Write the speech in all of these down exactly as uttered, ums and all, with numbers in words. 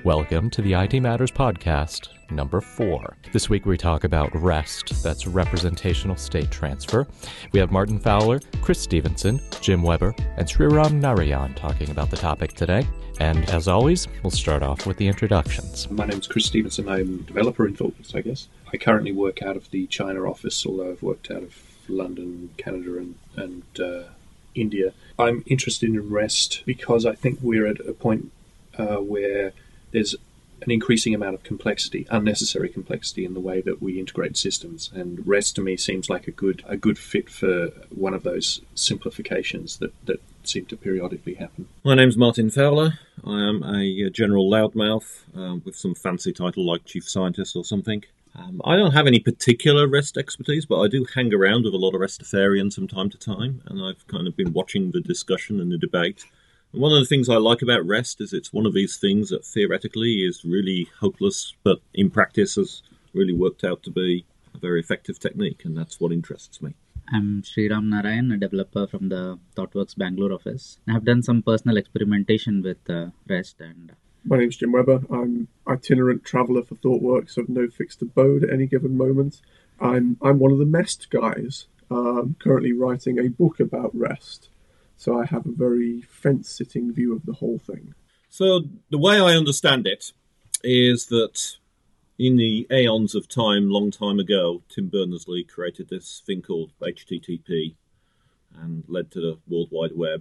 Welcome to the I T Matters Podcast, number four. This week we talk about REST, that's Representational State Transfer. We have Martin Fowler, Chris Stevenson, Jim Weber, and Sriram Narayan talking about the topic today. And as always, we'll start off with the introductions. My name is Chris Stevenson. I'm a developer in ThoughtWorks, I guess. I currently work out of the China office, although I've worked out of London, Canada, and, and uh, India. I'm interested in REST because I think we're at a point uh, where there's an increasing amount of complexity, unnecessary complexity in the way that we integrate systems. And REST to me seems like a good a good fit for one of those simplifications that, that seem to periodically happen. My name's Martin Fowler. I am a general loudmouth uh, with some fancy title like chief scientist or something. Um, I don't have any particular REST expertise, but I do hang around with a lot of RESTafarians from time to time, and I've kind of been watching the discussion and the debate. And one of the things I like about REST is it's one of these things that theoretically is really hopeless, but in practice has really worked out to be a very effective technique, and that's what interests me. I'm Sriram Narayan, a developer from the ThoughtWorks Bangalore office. I've done some personal experimentation with uh, REST. and. My name's Jim Weber. I'm itinerant traveller for ThoughtWorks of no fixed abode at any given moment. I'm I'm one of the MEST guys, um, currently writing a book about REST. So I have a very fence-sitting view of the whole thing. So the way I understand it is that in the aeons of time, long time ago, Tim Berners-Lee created this thing called H T T P and led to the World Wide Web.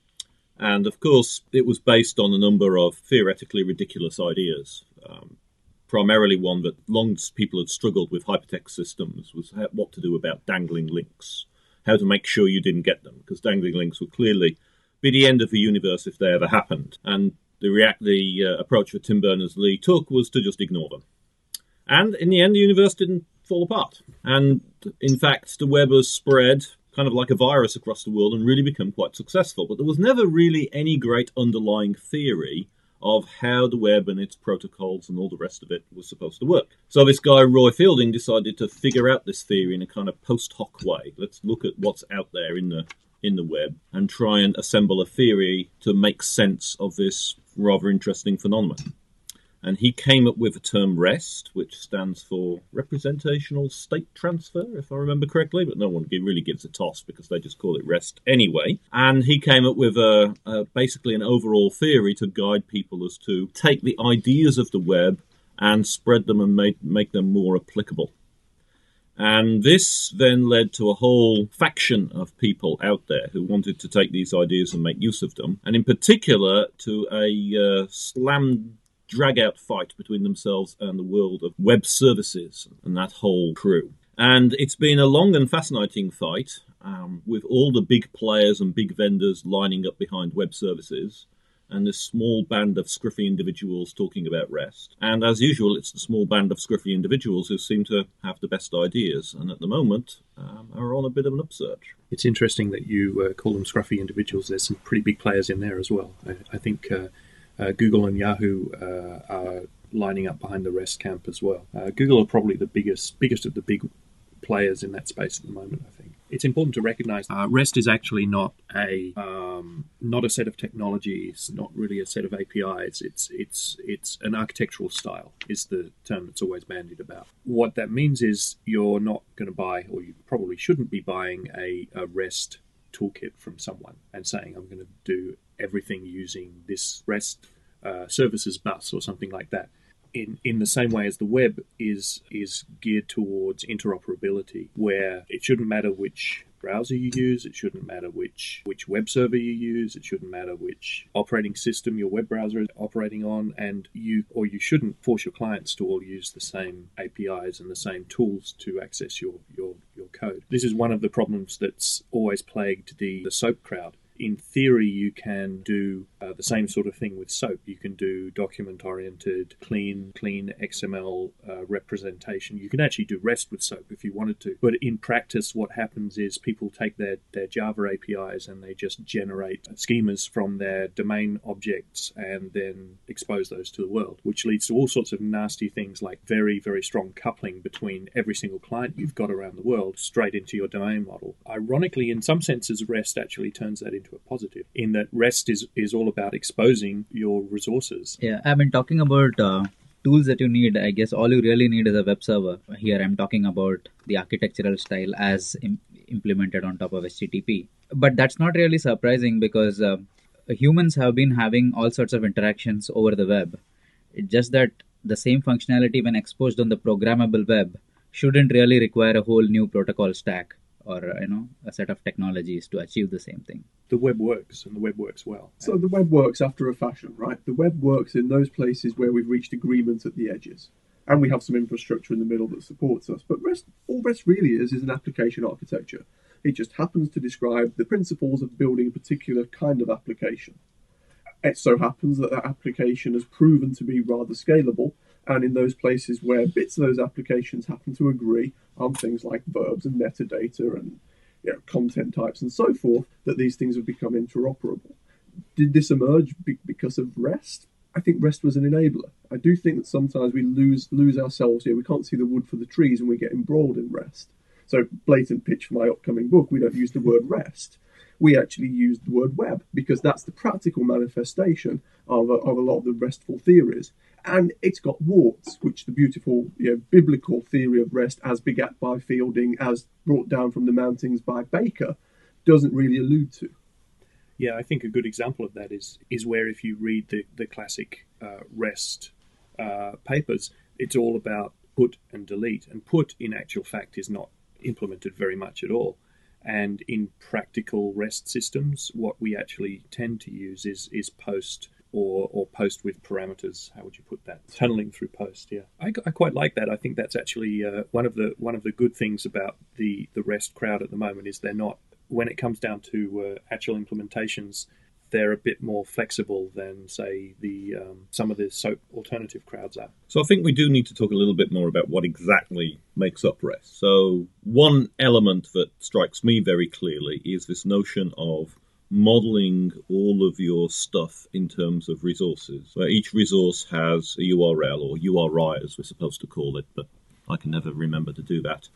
And of course, it was based on a number of theoretically ridiculous ideas. Um, primarily one that long people had struggled with hypertext systems was what to do about dangling links. How to make sure you didn't get them, because dangling links would clearly be the end of the universe if they ever happened. And the react the uh, approach that Tim Berners-Lee took was to just ignore them. And in the end, the universe didn't fall apart. And in fact, the web has spread kind of like a virus across the world and really become quite successful. But there was never really any great underlying theory of how the web and its protocols and all the rest of it was supposed to work. So this guy, Roy Fielding, decided to figure out this theory in a kind of post hoc way. Let's look at what's out there in the in the web and try and assemble a theory to make sense of this rather interesting phenomenon. And he came up with the term REST, which stands for Representational State Transfer, if I remember correctly, but no one really gives a toss because they just call it REST anyway. And he came up with a, a basically an overall theory to guide people as to take the ideas of the web and spread them and make, make them more applicable. And this then led to a whole faction of people out there who wanted to take these ideas and make use of them, and in particular to a uh, slam drag-out fight between themselves and the world of web services and that whole crew. And it's been a long and fascinating fight um, with all the big players and big vendors lining up behind web services and this small band of scruffy individuals talking about REST. And as usual, it's the small band of scruffy individuals who seem to have the best ideas and at the moment um, are on a bit of an upsurge. It's interesting that you uh, call them scruffy individuals. There's some pretty big players in there as well. I, I think Uh, Uh, Google and Yahoo uh, are lining up behind the REST camp as well. Uh, Google are probably the biggest biggest of the big players in that space at the moment, I think. It's important to recognize uh, REST is actually not a um, not a set of technologies, not really a set of A P Is. It's it's it's an architectural style is the term that's always bandied about. What that means is you're not going to buy, or you probably shouldn't be buying a, a REST toolkit from someone and saying, I'm going to do everything using this REST uh, services bus or something like that. In in the same way as the web is is geared towards interoperability, where it shouldn't matter which browser you use, it shouldn't matter which which web server you use, it shouldn't matter which operating system your web browser is operating on, and you or you shouldn't force your clients to all use the same A P Is and the same tools to access your your, your code. This is one of the problems that's always plagued the, the SOAP crowd. In theory, you can do uh, the same sort of thing with SOAP. You can do document-oriented, clean, clean X M L uh, representation. You can actually do REST with SOAP if you wanted to. But in practice, what happens is people take their, their Java A P Is and they just generate schemas from their domain objects and then expose those to the world, which leads to all sorts of nasty things like very, very strong coupling between every single client you've got around the world straight into your domain model. Ironically, in some senses, REST actually turns that into into a positive, in that REST is, is all about exposing your resources. Yeah, I mean, talking about uh, tools that you need, I guess all you really need is a web server. Here I'm talking about the architectural style as im- implemented on top of H T T P. But that's not really surprising because uh, humans have been having all sorts of interactions over the web. It's just that the same functionality when exposed on the programmable web shouldn't really require a whole new protocol stack or you know a set of technologies to achieve the same thing. The web works, and the web works well. So the web works after a fashion, right? The web works in those places where we've reached agreement at the edges, and we have some infrastructure in the middle that supports us. But REST, all REST really is is an application architecture. It just happens to describe the principles of building a particular kind of application. It so happens that that application has proven to be rather scalable, and in those places where bits of those applications happen to agree on things like verbs and metadata and you know, content types and so forth, that these things have become interoperable. Did this emerge be- because of REST? I think REST was an enabler. I do think that sometimes we lose lose ourselves here. We can't see the wood for the trees and we get embroiled in REST. So, blatant pitch for my upcoming book, we don't use the word REST. We actually use the word web because that's the practical manifestation of a, of a lot of the RESTful theories. And it's got warts, which the beautiful you know, biblical theory of REST, as begat by Fielding, as brought down from the mountains by Baker, doesn't really allude to. Yeah, I think a good example of that is is where if you read the, the classic uh, REST uh, papers, it's all about put and delete. And put, in actual fact, is not implemented very much at all. And in practical REST systems, what we actually tend to use is is post or or post with parameters. How would you put that? Tunneling through post. Yeah, I, I quite like that. I think that's actually uh, one of the one of the good things about the the REST crowd at the moment is they're not, when it comes down to uh, actual implementations, they're a bit more flexible than, say, the um, some of the so alternative crowds are. So I think we do need to talk a little bit more about what exactly makes up REST. So one element that strikes me very clearly is this notion of modeling all of your stuff in terms of resources, where each resource has a U R L, or U R I as we're supposed to call it, but I can never remember to do that.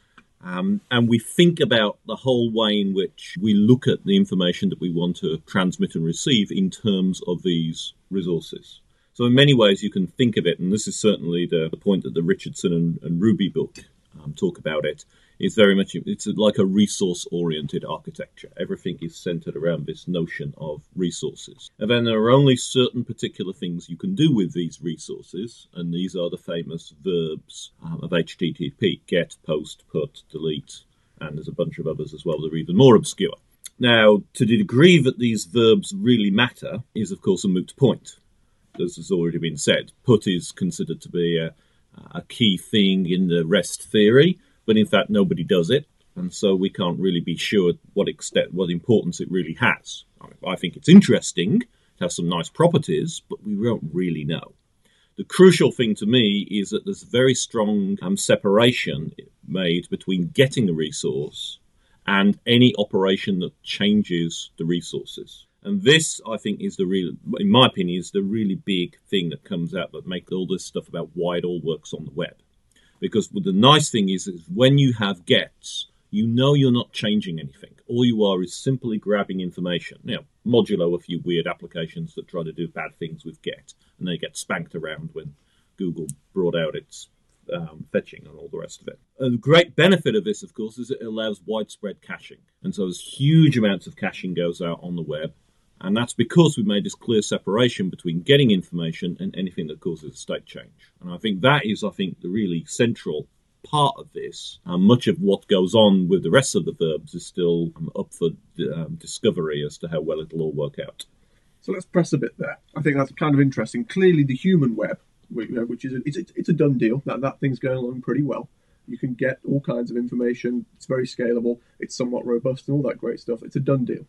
Um, and we think about the whole way in which we look at the information that we want to transmit and receive in terms of these resources. So in many ways you can think of it, and this is certainly the, the point that the Richardson and, and Ruby book um, talk about it, is very much, it's like a resource-oriented architecture. Everything is centered around this notion of resources. And then there are only certain particular things you can do with these resources, and these are the famous verbs um, of H T T P: get, post, put, delete, and there's a bunch of others as well that are even more obscure. Now, to the degree that these verbs really matter is, of course, a moot point. As has already been said, put is considered to be a, a key thing in the REST theory, but in fact nobody does it, and so we can't really be sure what extent, what importance it really has. I think it's interesting, it has some nice properties, but we don't really know. The crucial thing to me is that there's very strong um, separation made between getting a resource and any operation that changes the resources. And this, I think, is the real, in my opinion, is the really big thing that comes out that makes all this stuff about why it all works on the web. Because the nice thing is, is when you have gets, you know you're not changing anything. All you are is simply grabbing information. Now, modulo a few weird applications that try to do bad things with get, and they get spanked around when Google brought out its um, fetching and all the rest of it. And the great benefit of this, of course, is it allows widespread caching. And so there's huge amounts of caching goes out on the web. And that's because we've made this clear separation between getting information and anything that causes a state change. And I think that is, I think, the really central part of this. And much of what goes on with the rest of the verbs is still um, up for um, discovery as to how well it'll all work out. So let's press a bit there. I think that's kind of interesting. Clearly, the human web, which is a, it's, it's a done deal. That that thing's going along pretty well. You can get all kinds of information. It's very scalable. It's somewhat robust and all that great stuff. It's a done deal.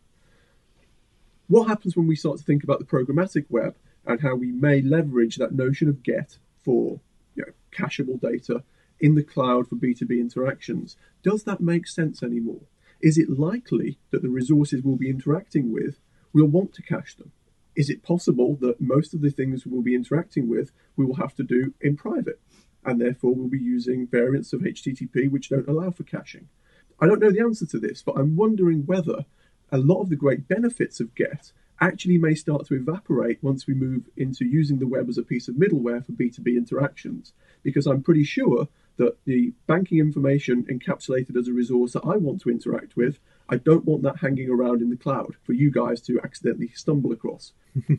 What happens when we start to think about the programmatic web and how we may leverage that notion of get for you know, cacheable data in the cloud for B two B interactions? Does that make sense anymore? Is it likely that the resources we'll be interacting with will want to cache them? Is it possible that most of the things we'll be interacting with we will have to do in private, and therefore we'll be using variants of H T T P which don't allow for caching? I don't know the answer to this, but I'm wondering whether a lot of the great benefits of GET actually may start to evaporate once we move into using the web as a piece of middleware for B two B interactions. Because I'm pretty sure that the banking information encapsulated as a resource that I want to interact with, I don't want that hanging around in the cloud for you guys to accidentally stumble across.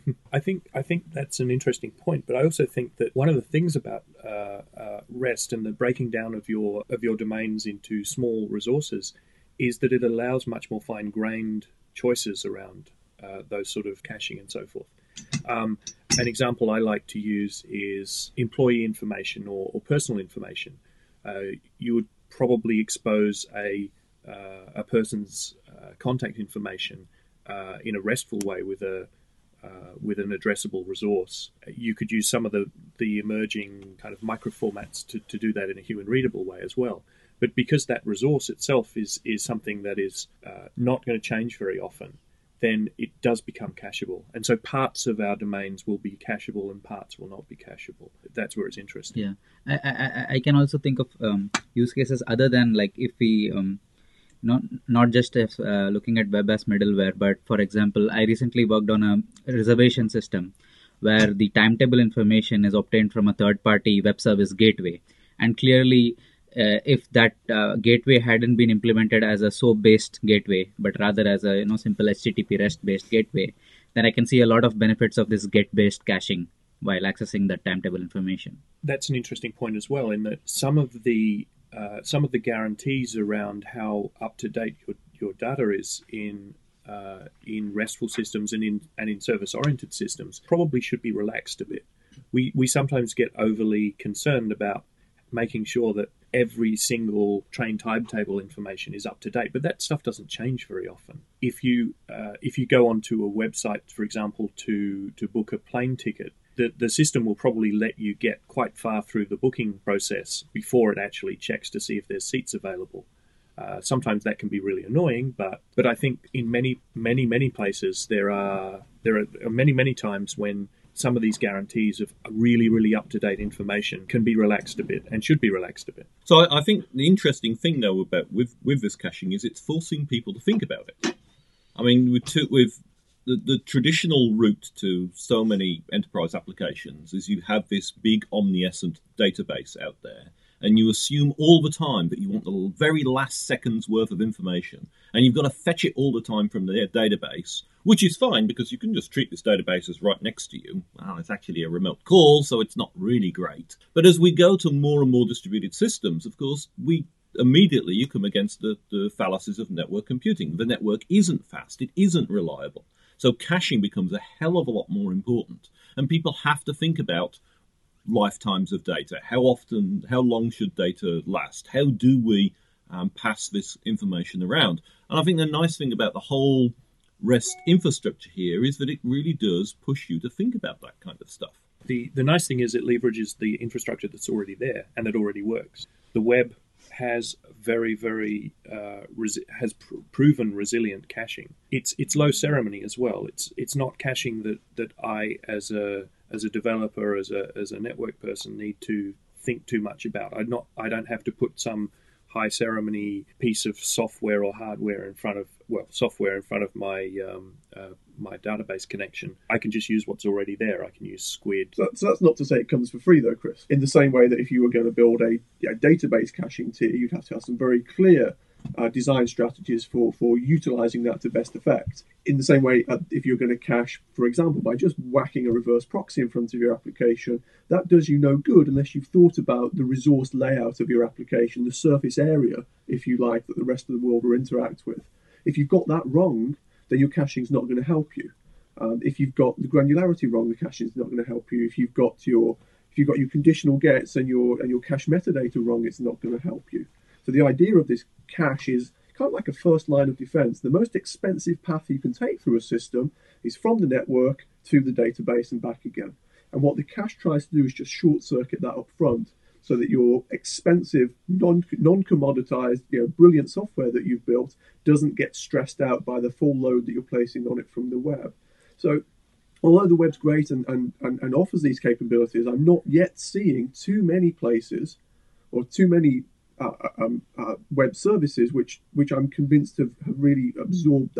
I think I think that's an interesting point, but I also think that one of the things about uh, uh, REST and the breaking down of your of your domains into small resources is that it allows much more fine-grained choices around uh, those sort of caching and so forth. Um, an example I like to use is employee information or, or personal information. Uh, you would probably expose a uh, a person's uh, contact information uh, in a RESTful way with a uh, with an addressable resource. You could use some of the, the emerging kind of microformats to, to do that in a human readable way as well. But because that resource itself is is something that is uh, not going to change very often, then it does become cacheable. And so parts of our domains will be cacheable and parts will not be cacheable. That's where it's interesting. Yeah. I, I, I can also think of um, use cases other than like if we, um, not not just as, uh, looking at web as middleware, but for example, I recently worked on a reservation system where the timetable information is obtained from a third-party web service gateway. And clearly, Uh, if that uh, gateway hadn't been implemented as a SOAP-based gateway, but rather as a you know simple H T T P REST-based gateway, then I can see a lot of benefits of this GET-based caching while accessing that timetable information. That's an interesting point as well, in that some of the uh, some of the guarantees around how up to date your your data is in uh, in RESTful systems and in and in service-oriented systems probably should be relaxed a bit. We we sometimes get overly concerned about making sure that every single train timetable information is up to date, but that stuff doesn't change very often. If you uh, if you go onto a website, for example, to to book a plane ticket, the the system will probably let you get quite far through the booking process before it actually checks to see if there's seats available. Uh, sometimes that can be really annoying, but but I think in many many many places there are there are many many times when some of these guarantees of really, really up-to-date information can be relaxed a bit and should be relaxed a bit. So I, I think the interesting thing, though, about with, with this caching is it's forcing people to think about it. I mean, with, with the, the traditional route to so many enterprise applications is you have this big omniscient database out there, and you assume all the time that you want the very last second's worth of information, and you've got to fetch it all the time from their database, which is fine because you can just treat this database as right next to you. Well, it's actually a remote call, so it's not really great. But as we go to more and more distributed systems, of course, we immediately you come against the, the fallacies of network computing. The network isn't fast. It isn't reliable. So caching becomes a hell of a lot more important. And people have to think about lifetimes of data. How often, how long should data last? How do we um, pass this information around? And I think the nice thing about the whole REST infrastructure here is that it really does push you to think about that kind of stuff. The the nice thing is it leverages the infrastructure that's already there and that already works. The web has very, very uh, res- has pr- proven resilient caching. It's it's low ceremony as well. It's it's not caching that, that I as a as a developer, as a as a network person, need to think too much about. I not I don't have to put some high ceremony piece of software or hardware in front of well software in front of my um, uh, my database connection. I can just use what's already there. I can use Squid. So, so that's not to say it comes for free though, Chris. In the same way that if you were going to build a, a database caching tier, you'd have to have some very clear uh, design strategies for for utilizing that to best effect. In the same way, uh, if you're going to cache, for example, by just whacking a reverse proxy in front of your application, that does you no good unless you've thought about the resource layout of your application, the surface area, if you like, that the rest of the world will interact with. If you've got that wrong, then your caching is not going to help you. Um, if you've got the granularity wrong, the caching is not going to help you. If you've got your if you've got your conditional gets and your and your cache metadata wrong, it's not going to help you. So the idea of this cache is kind of like a first line of defense. The most expensive path you can take through a system is from the network to the database and back again. And what the cache tries to do is just short circuit that up front so that your expensive, non, non-commoditized, you know, brilliant software that you've built doesn't get stressed out by the full load that you're placing on it from the web. So although the web's great and, and, and, and offers these capabilities, I'm not yet seeing too many places or too many uh, um, uh, web services which which I'm convinced have, have really absorbed that.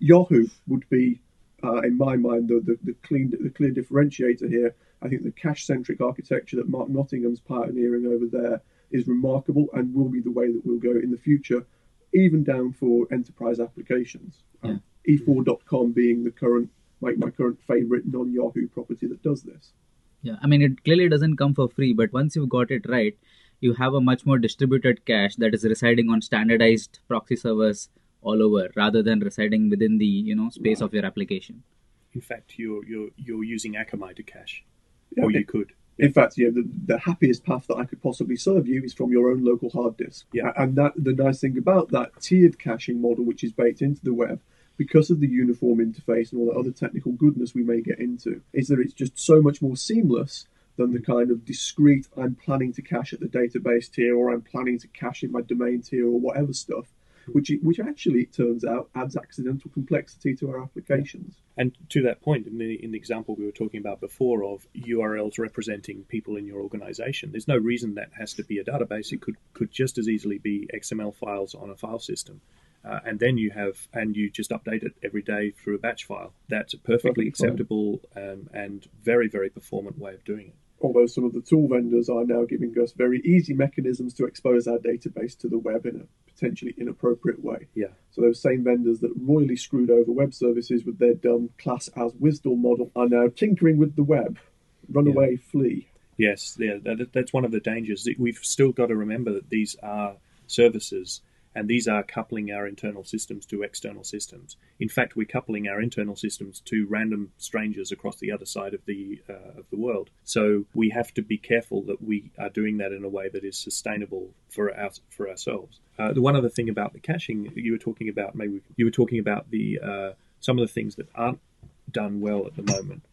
Yahoo would be, uh, in my mind, the, the, the, clean, the clear differentiator here. I think the cache-centric architecture that Mark Nottingham's pioneering over there is remarkable and will be the way that we'll go in the future, even down for enterprise applications. Yeah. Um, e four dot com being the current, like my current favorite non-Yahoo property that does this. Yeah, I mean, it clearly doesn't come for free, but once you've got it right, you have a much more distributed cache that is residing on standardized proxy servers all over, rather than residing within the you know space Right. of your application. In fact, you're you're you're using Akamai to cache, Yeah, or you it- could. In fact, yeah, the, the happiest path that I could possibly serve you is from your own local hard disk. Yeah. And that the nice thing about that tiered caching model, which is baked into the web, because of the uniform interface and all the other technical goodness we may get into, is that it's just so much more seamless than the kind of discrete, I'm planning to cache at the database tier, or I'm planning to cache in my domain tier, or whatever stuff, which which actually, it turns out, adds accidental complexity to our applications. And to that point, in the in the example we were talking about before of U R Ls representing people in your organization, there's no reason that has to be a database. It could could just as easily be X M L files on a file system. Uh, and then you have, and you just update it every day through a batch file. That's a perfectly Perfectly fine. acceptable um, and very, very performant way of doing it. Although some of the tool vendors are now giving us very easy mechanisms to expose our database to the web in a potentially inappropriate way. Yeah. So those same vendors that royally screwed over web services with their dumb class as WSDL model are now tinkering with the web. Run Yeah. away, flee. Yes, yeah, that, that's one of the dangers. We've still got to remember that these are services, and these are coupling our internal systems to external systems. In fact, we're coupling our internal systems to random strangers across the other side of the uh, of the world. So we have to be careful that we are doing that in a way that is sustainable for our, for ourselves. Uh, the one other thing about the caching you were talking about, maybe we, you were talking about the uh, some of the things that aren't done well at the moment.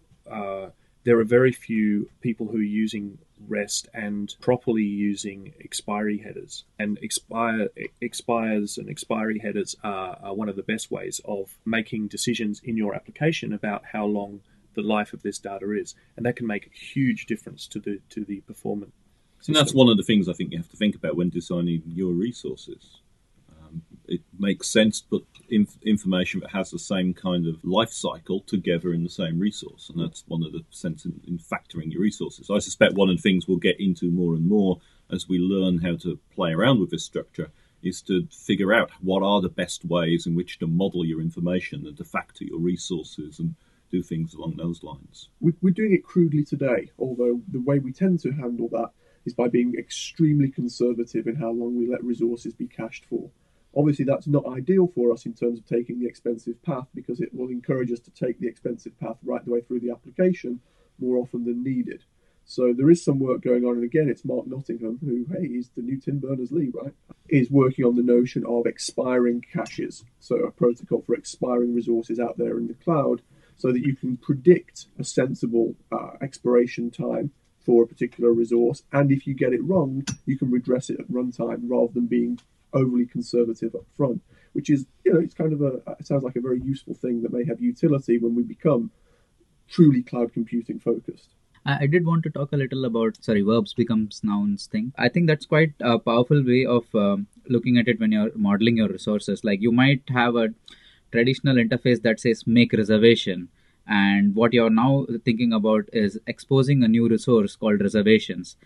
Uh, there are very few people who are using REST and properly using expiry headers. And expire expires and expiry headers are, are one of the best ways of making decisions in your application about how long the life of this data is. And that can make a huge difference to the to the performance. And that's one of the things I think you have to think about when designing your resources. Um, it makes sense, but inf- information that has the same kind of life cycle together in the same resource, and that's one of the sense in, in factoring your resources. I suspect one of the things we'll get into more and more as we learn how to play around with this structure is to figure out what are the best ways in which to model your information and to factor your resources and do things along those lines. We- We're doing it crudely today, although the way we tend to handle that is by being extremely conservative in how long we let resources be cached for. Obviously, that's not ideal for us in terms of taking the expensive path, because it will encourage us to take the expensive path right the way through the application more often than needed. So there is some work going on, and again, it's Mark Nottingham, who, hey, he's the new Tim Berners-Lee, right, is working on the notion of expiring caches, so a protocol for expiring resources out there in the cloud, so that you can predict a sensible uh, expiration time for a particular resource, and if you get it wrong, you can redress it at runtime rather than being overly conservative up front, which is, you know, it's kind of a, it sounds like a very useful thing that may have utility when we become truly cloud computing focused. I I did want to talk a little about, sorry, verbs becomes nouns thing. I think that's quite a powerful way of um, looking at it when you're modeling your resources. Like you might have a traditional interface that says make reservation, and what you're now thinking about is exposing a new resource called reservations.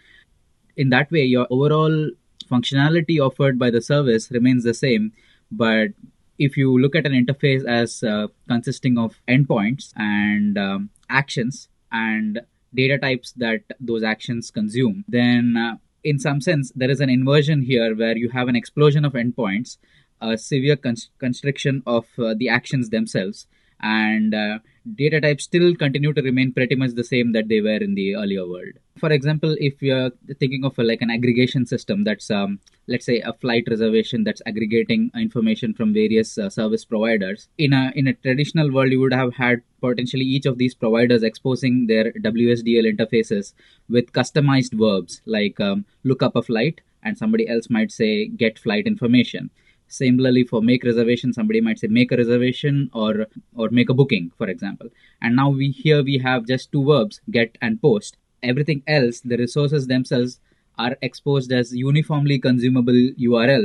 In that way, your overall functionality offered by the service remains the same, but if you look at an interface as uh, consisting of endpoints and um, actions and data types that those actions consume, then uh, in some sense there is an inversion here where you have an explosion of endpoints, a severe const- constriction of uh, the actions themselves, and uh, data types still continue to remain pretty much the same that they were in the earlier world. For example, if you're thinking of a, like an aggregation system that's, um, let's say, a flight reservation that's aggregating information from various uh, service providers, in a in a traditional world, you would have had potentially each of these providers exposing their W S D L interfaces with customized verbs like um, look up a flight, and somebody else might say get flight information. Similarly, for make reservation, somebody might say make a reservation or or make a booking, for example. And now we here we have just two verbs, get and post. Everything else, the resources themselves, are exposed as uniformly consumable U R Ls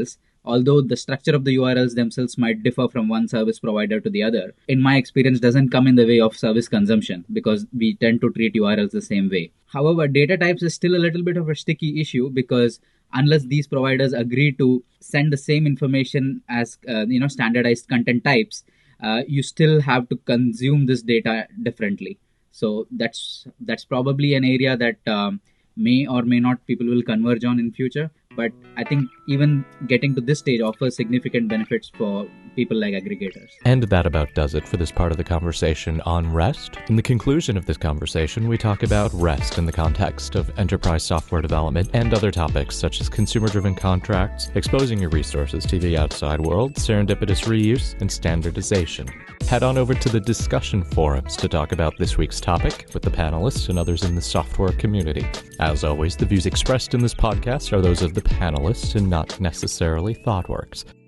although the structure of the U R Ls themselves might differ from one service provider to the other, in my experience doesn't come in the way of service consumption because we tend to treat U R Ls the same way. However, data types is still a little bit of a sticky issue because unless these providers agree to send the same information as uh, you know standardized content types, uh, you still have to consume this data differently. So that's that's probably an area that um, may or may not people will converge on in future. But I think even getting to this stage offers significant benefits for people like aggregators. And that about does it for this part of the conversation on REST. In the conclusion of this conversation, we talk about REST in the context of enterprise software development and other topics such as consumer-driven contracts, exposing your resources to the outside world, serendipitous reuse, and standardization. Head on over to the discussion forums to talk about this week's topic with the panelists and others in the software community. As always, the views expressed in this podcast are those of the panelists and not necessarily ThoughtWorks.